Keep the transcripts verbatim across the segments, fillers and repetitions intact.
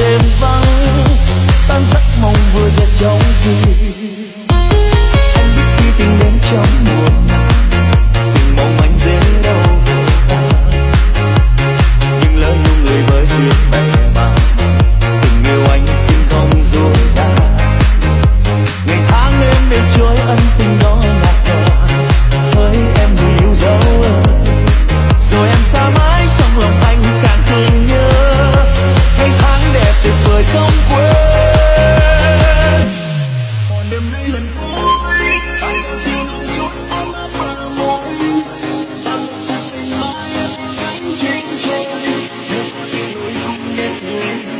đêm vắng tan giấc mong vừa dệt trong tim. Anh biết khi tình đến trong mùa nắng tình mong anh dễ đâu vội tan, nhưng lỡ như người với duyên bè bàng tình yêu anh xin không dối gian. Ngày tháng em đêm trôi ân tình đó ngạt ngào hỡi em người yêu dấu ơi, rồi em xa mãi trong lòng anh càng thương nhớ ngày tháng đẹp tuyệt vời không quên. Còn đêm nay lần cuối tại sao siêu lòng chút ấm áp bờ môi tặng tình mãi em cánh chinh trôi nếu có tiếng nỗi cũng nhét nhuyễn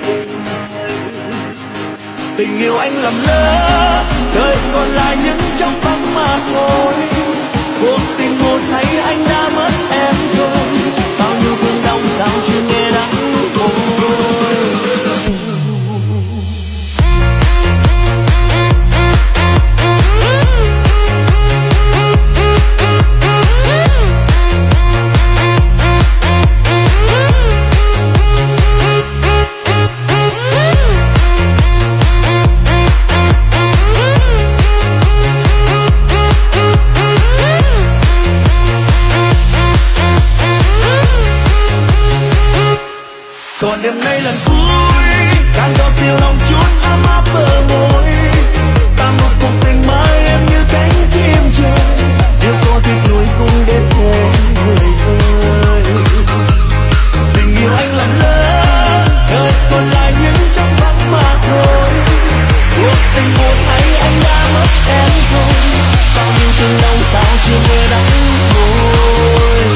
tình yêu anh làm lỡ đời còn lại những trong vắng mà thôi. Cuộc tình một thấy anh đã mất em rồi, bao nhiêu cơn đau sao chưa nghe đắng côi. Còn đêm nay lần cuối càng cho siêu lòng chút ấm áp bờ môi, ta một cuộc tình mới em như cánh chim trời, nếu có tiếc nuối cũng đến thôi người ơi. Tình yêu anh làm lỡ đời còn lại những trong vắng mà thôi. Cuộc tình một thấy anh đã mất em rồi, bao nhiêu thương đau sao chưa nghe đắng côi.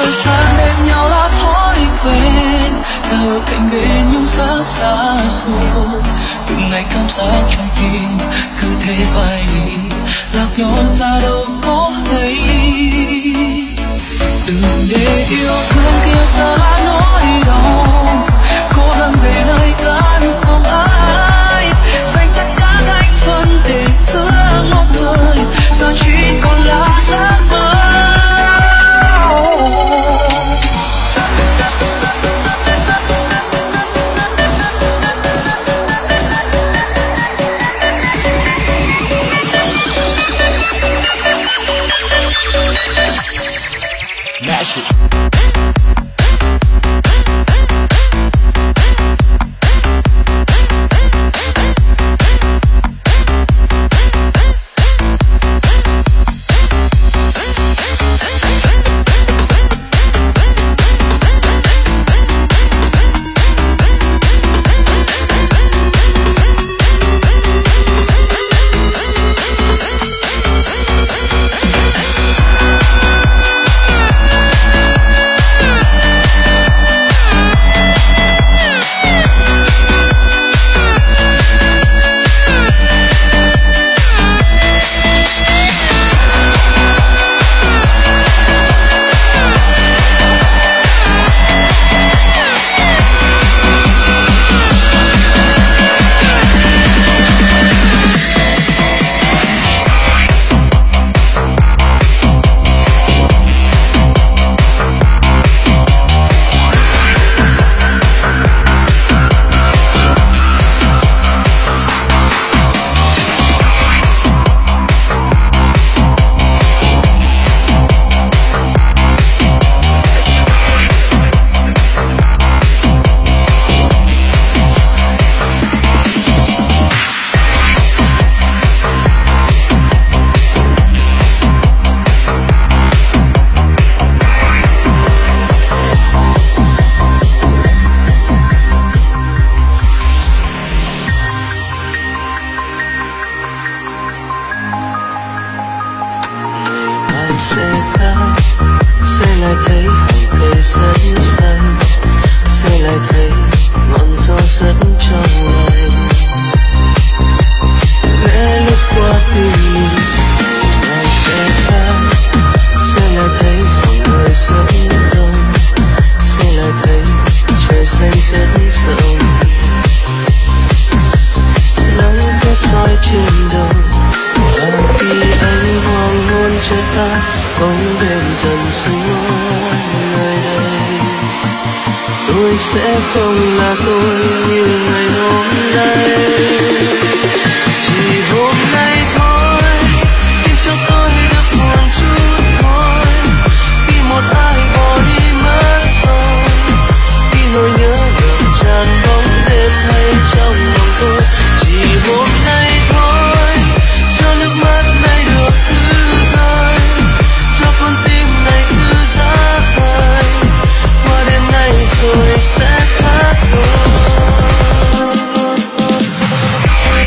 thời gian bên nhau là thói quen, đã ở cạnh bên nhưng rất xa xôi. Từng ngày cảm giác trong tim cứ thế phai đi, lạc nhau ta đâu có thấy. Đừng để yêu thương kia xa lá nỗi đau, cố gắng về nơi căn phòng ai, dành tất cả thanh xuân để thương một người giờ chỉ còn là giấc mơ. Mash it. Sẽ khác, sẽ lại thấy hàng cây rất xanh, sẽ lại thấy ngọn gió rất trong lành vẽ lướt qua tim. Ngày sẽ khác, sẽ lại thấy dòng người rất đông, sẽ lại thấy trời xanh rất rộng, nắng có soi trên đầu. Và khi anh hoàng hôn cho ta, bóng đêm dần xuống nơi đây, tôi sẽ không là tôi như ngày hôm nay. Chỉ hôm nay thôi, xin cho tôi được buồn chút thôi, khi một ai bỏ đi mất rồi, khi nỗi nhớ ngập tràn bóng đêm hay trong lòng tôi. Chỉ hôm nay thôi, cho nước mắt này được cứ rơi, cho con tim này cứ ra rời, qua đêm nay rồi sẽ khác thôi.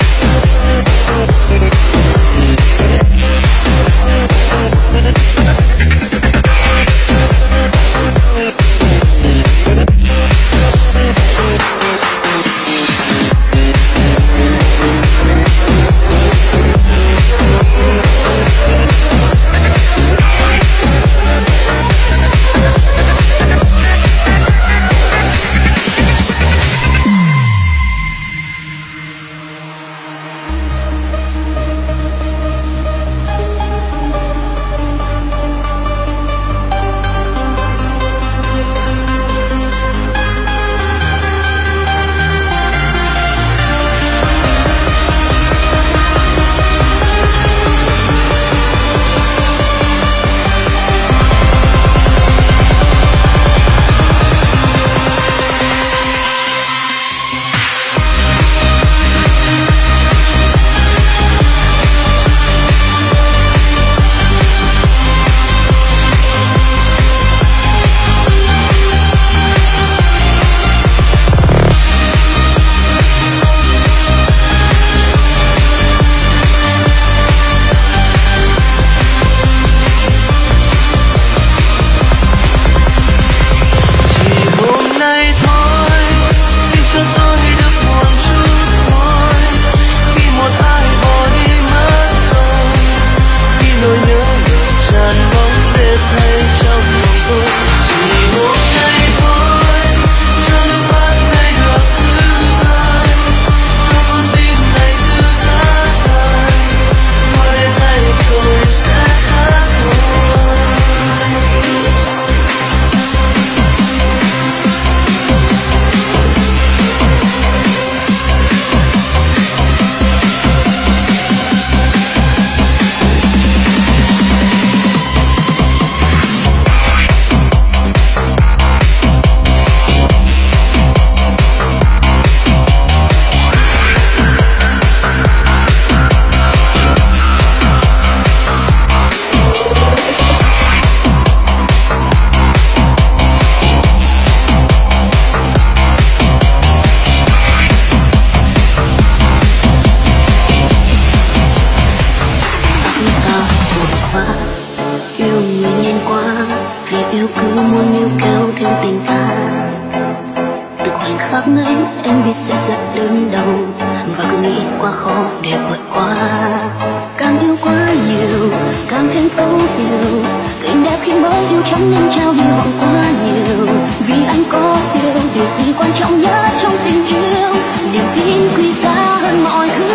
người nhanh quá, vì yêu cứ muốn níu kéo thêm tình ta. Từ khoảnh khắc ấy em biết sẽ rất đớn đau, và cứ nghĩ quá khó để vượt qua. Càng yêu quá nhiều, càng thêm thấu hiểu tình đẹp khi mới yêu chẳng nên trao hy vọng quá nhiều. Vì anh có hiểu điều gì quan trọng nhất trong tình yêu, niềm tin quý giá hơn mọi thứ.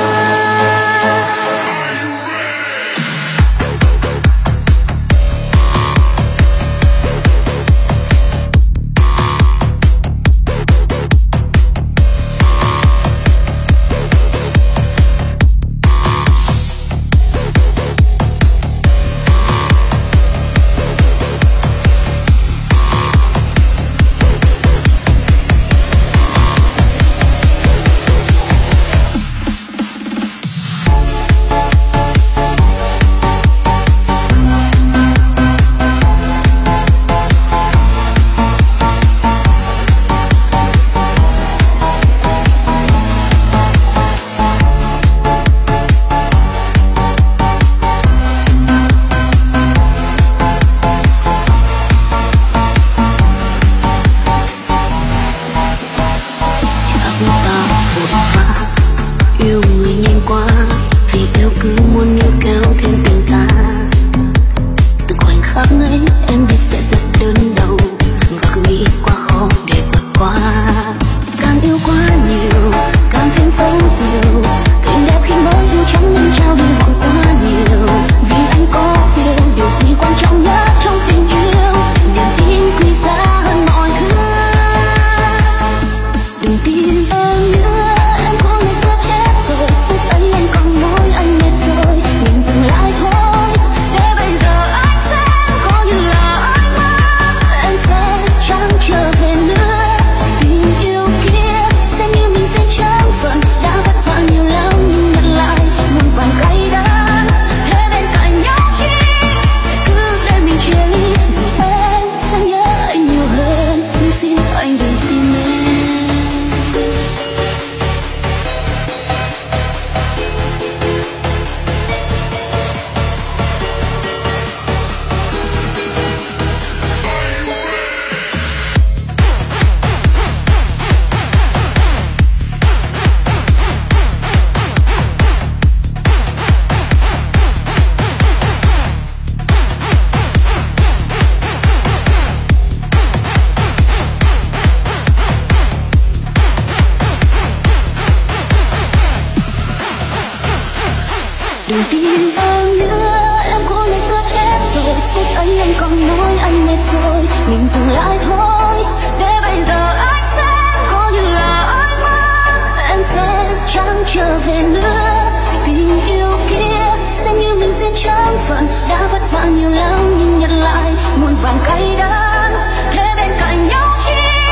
Đừng tin em nữa, em cố ngày xưa chết rồi. Phút ấy anh còn nói anh mệt rồi, mình dừng lại thôi. Để bây giờ anh sẽ coi như là anh mất, em sẽ chẳng trở về nữa. Vì tình yêu kia xem như mình duyên chẳng phận, đã vất vả nhiều lắm nhưng nhận lại muôn vàn cay đắng. Thế bên cạnh nhau chi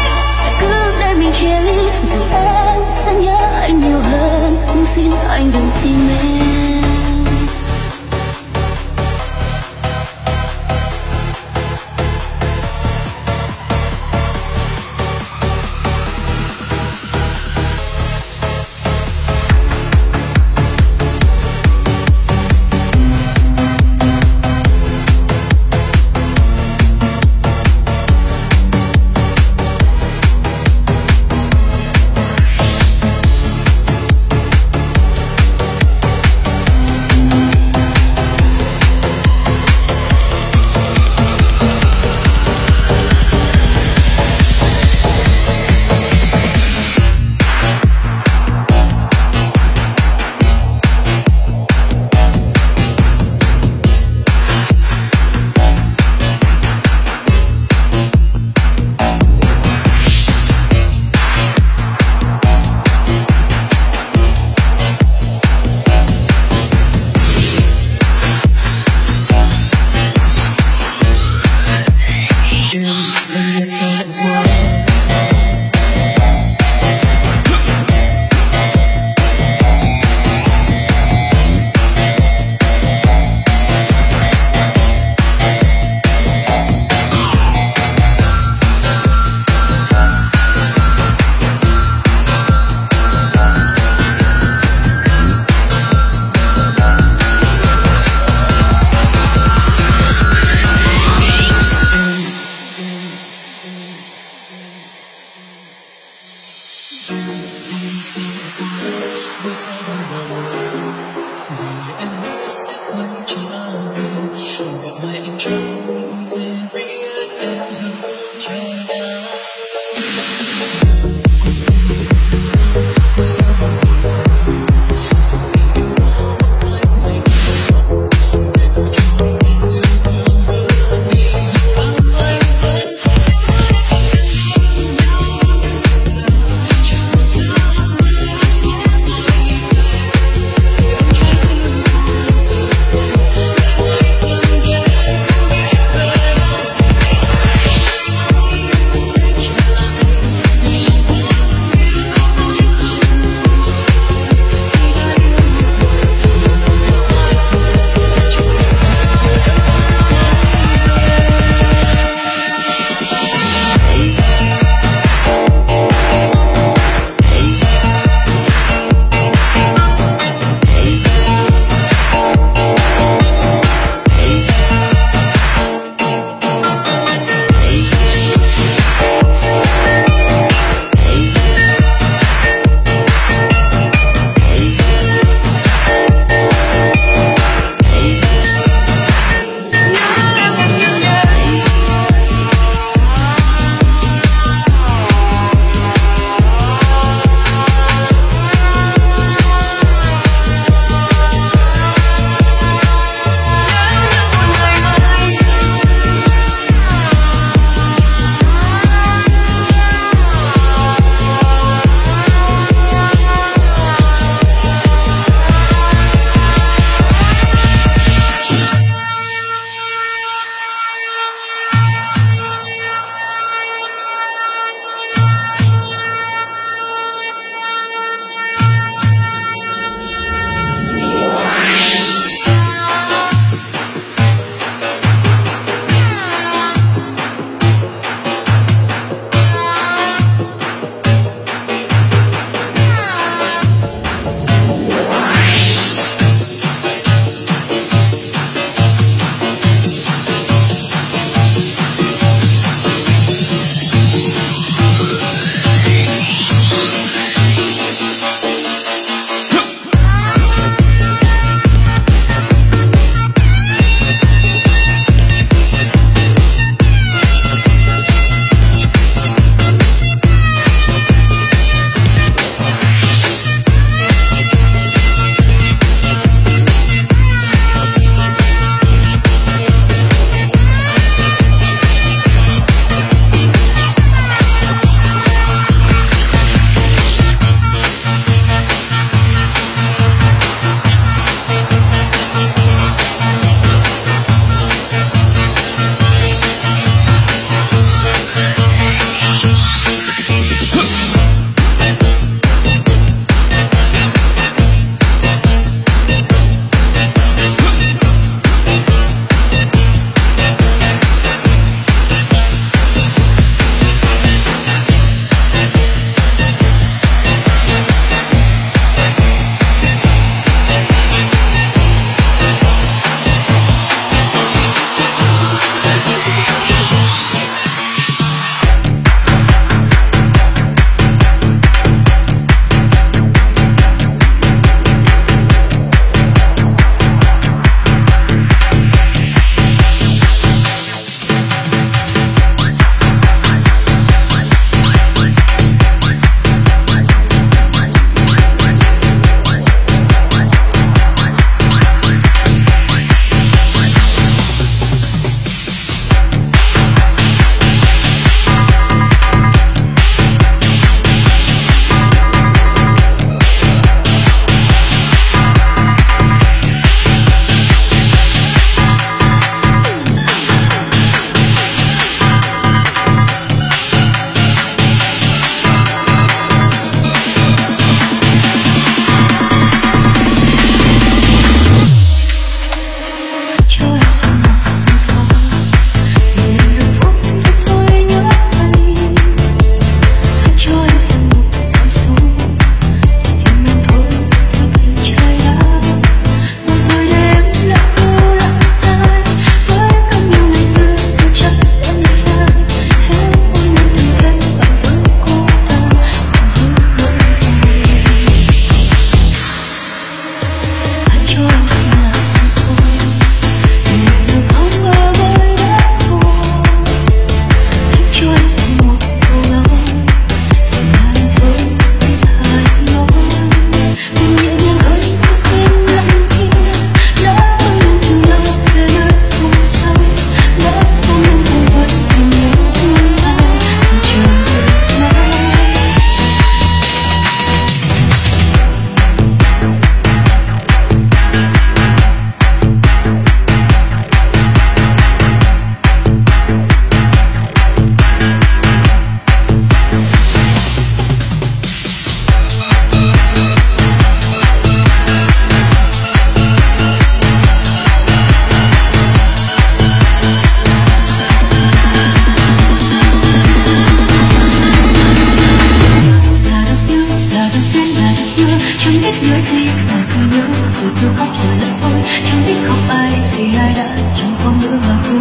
cứ để mình chia ly, dù em sẽ nhớ anh nhiều hơn, nhưng xin anh đừng tìm em.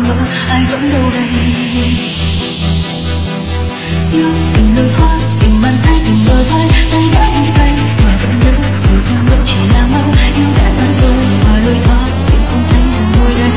mơ ai vẫn đâu đây. Yêu tình lời hoa, tình bàn tay, tình bờ vai, tay đã buông tay mà vẫn nhớ rồi không vẫn chỉ là mơ. Yêu đã tan rồi và lối thoát tình không thấy rằng ngồi đây.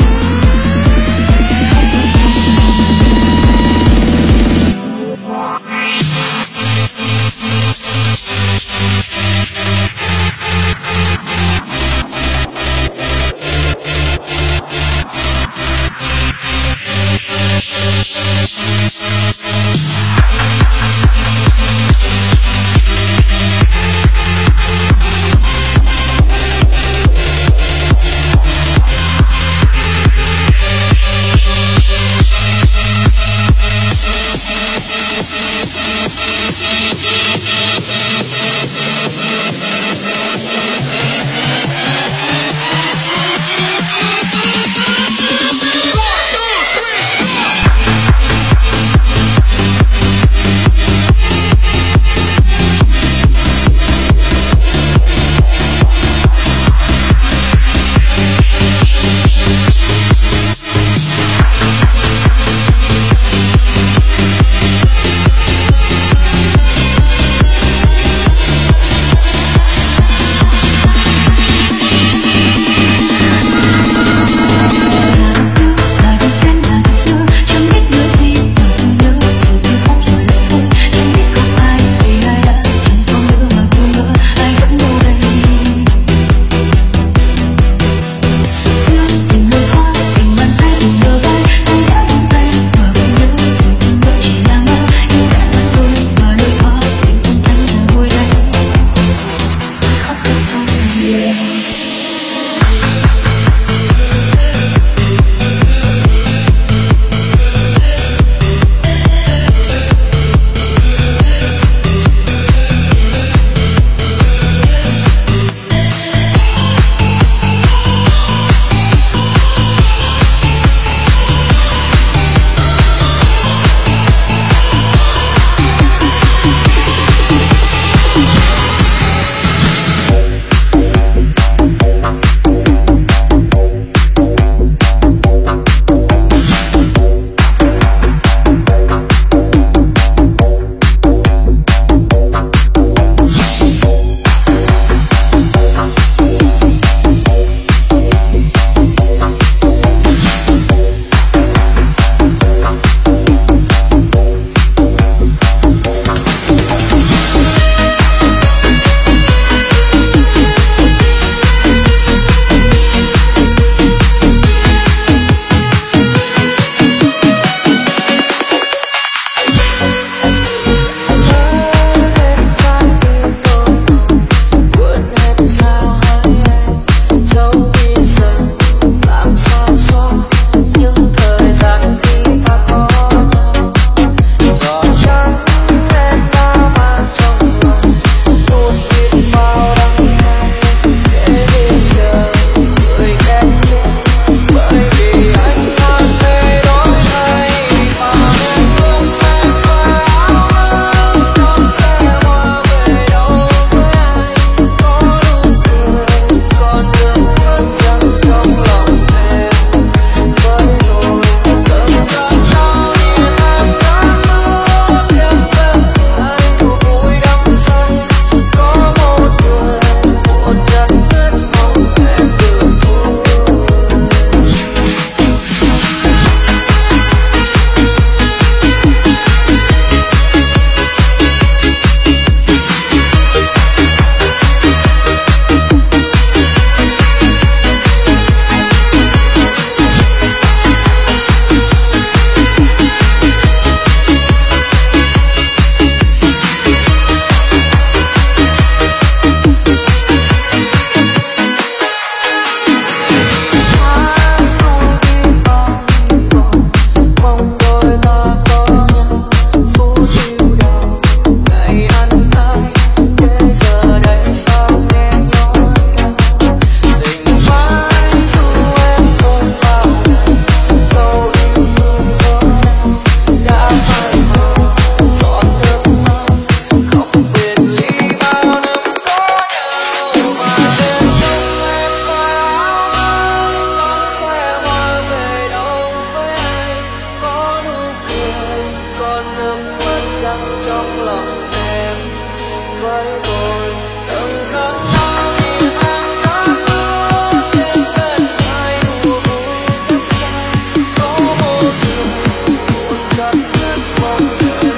lắng trong lòng em với tôi từng khắc nào nhìn em đã bước đến bên ai đùa vui tất cả có một điều buồn chặt nhất mong em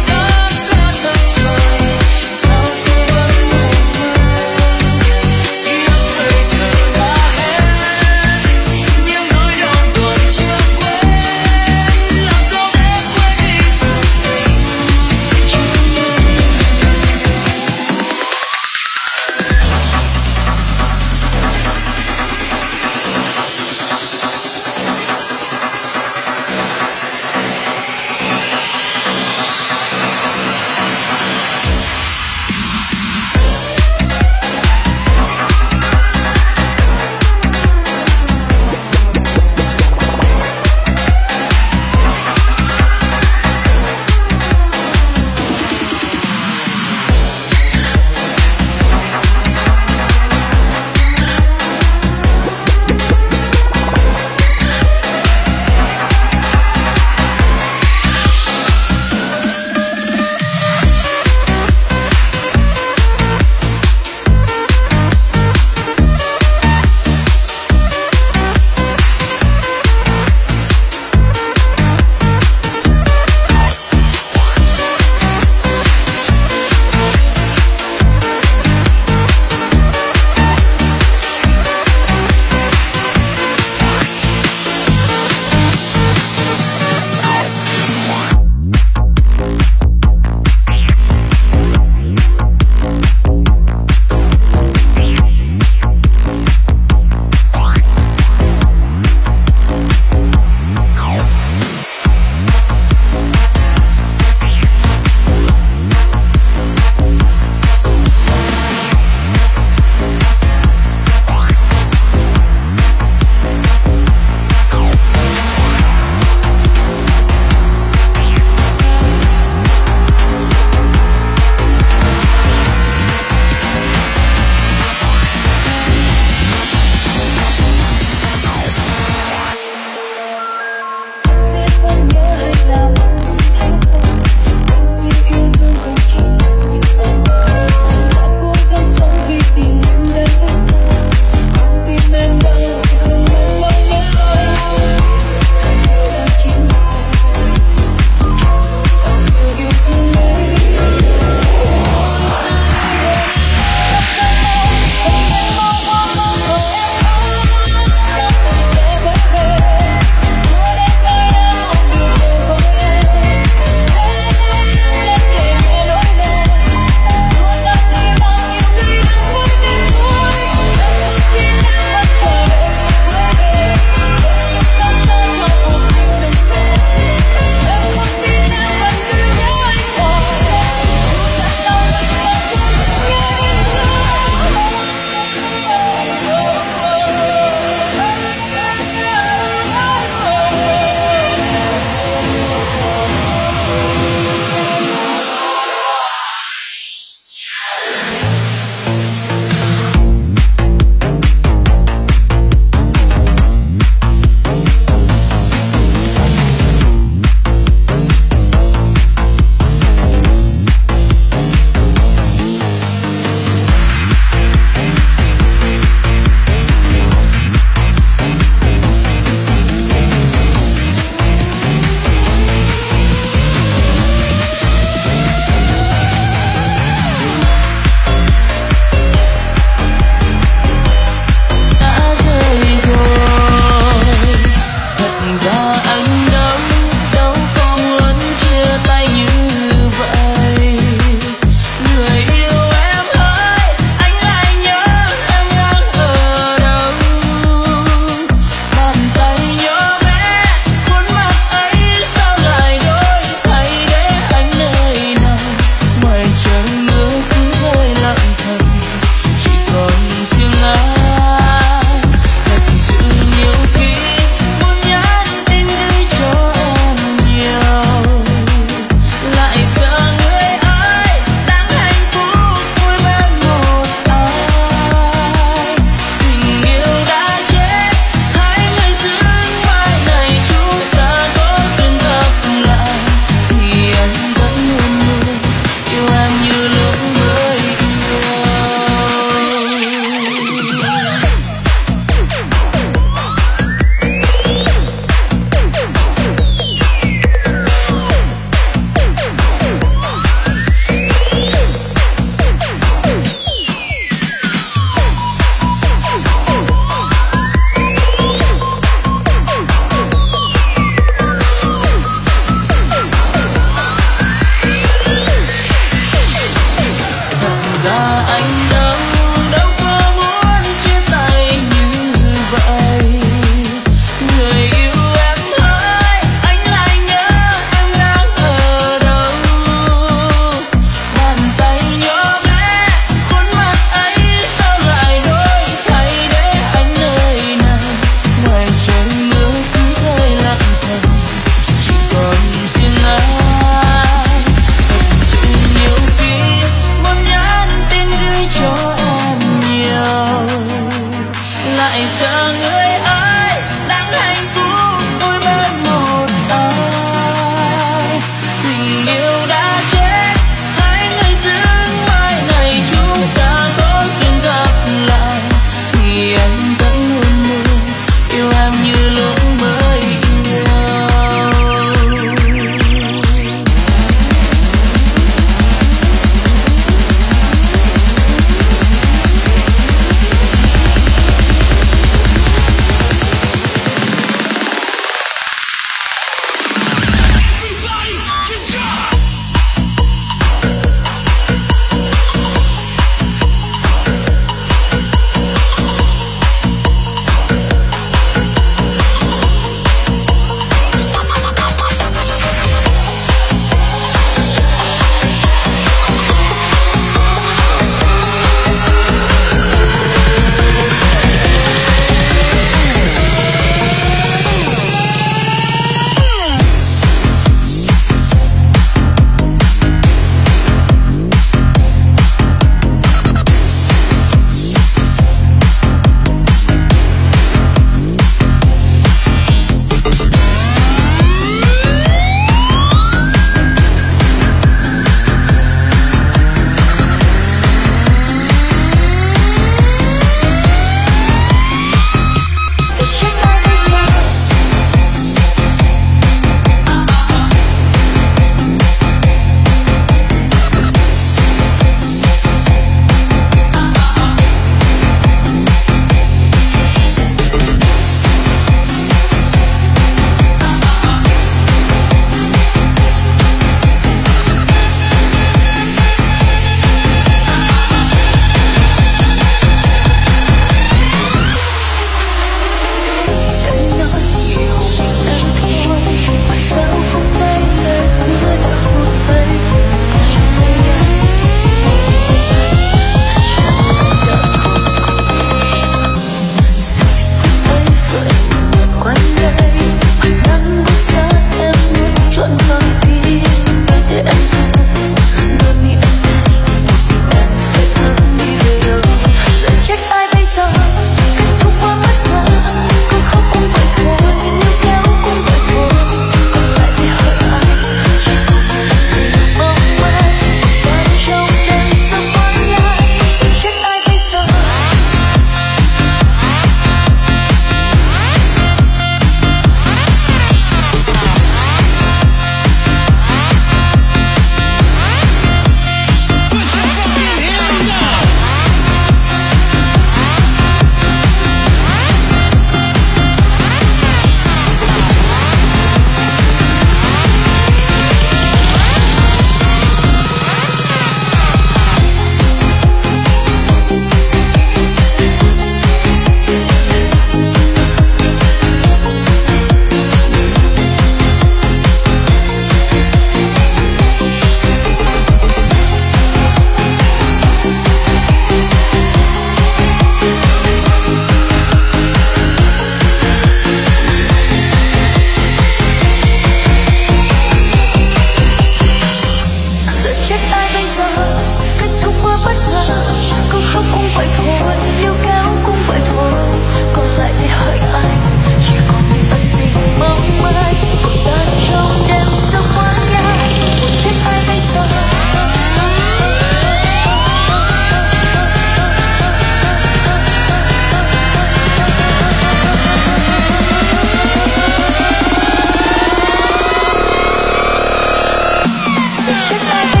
xin mời